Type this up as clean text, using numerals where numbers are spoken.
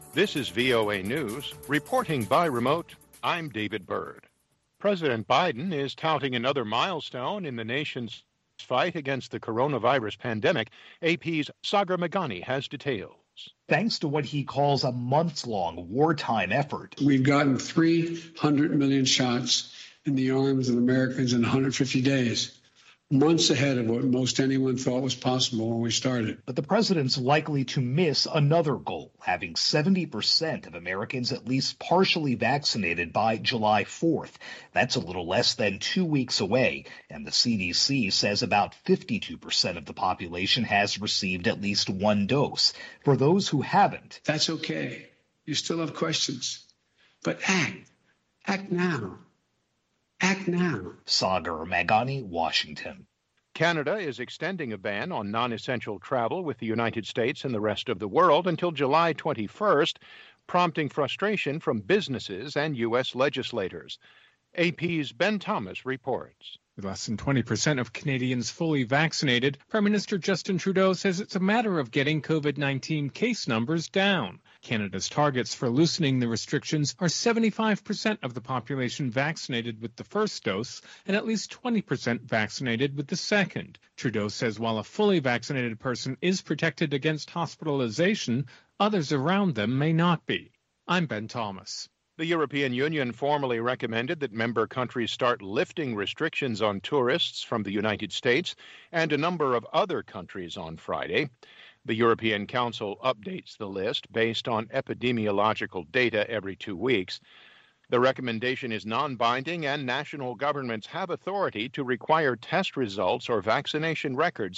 This is VOA News, reporting by remote. I'm David Byrd. President Biden is touting another milestone in the nation's fight against the coronavirus pandemic. AP's Sagar Meghani has details. Thanks to what he calls a months-long wartime effort. We've gotten 300 million shots in the arms of Americans in 150 days. Months ahead of what most anyone thought was possible when we started. But the president's likely to miss another goal, having 70% of Americans at least partially vaccinated by July 4th. That's a little less than 2 weeks away, and the CDC says about 52% of the population has received at least one dose. For those who haven't, that's okay. You still have questions, but act. Act now. Act now. Sagar Meghani, Washington. Canada is extending a ban on non-essential travel with the United States and the rest of the world until July 21st, prompting frustration from businesses and U.S. legislators. AP's Ben Thomas reports. With less than 20% of Canadians fully vaccinated, Prime Minister Justin Trudeau says it's a matter of getting COVID-19 case numbers down. Canada's targets for loosening the restrictions are 75% of the population vaccinated with the first dose and at least 20% vaccinated with the second. Trudeau says while a fully vaccinated person is protected against hospitalization, others around them may not be. I'm Ben Thomas. The European Union formally recommended that member countries start lifting restrictions on tourists from the United States and a number of other countries on Friday. The European Council updates the list based on epidemiological data every 2 weeks. The recommendation is non-binding, and national governments have authority to require test results or vaccination records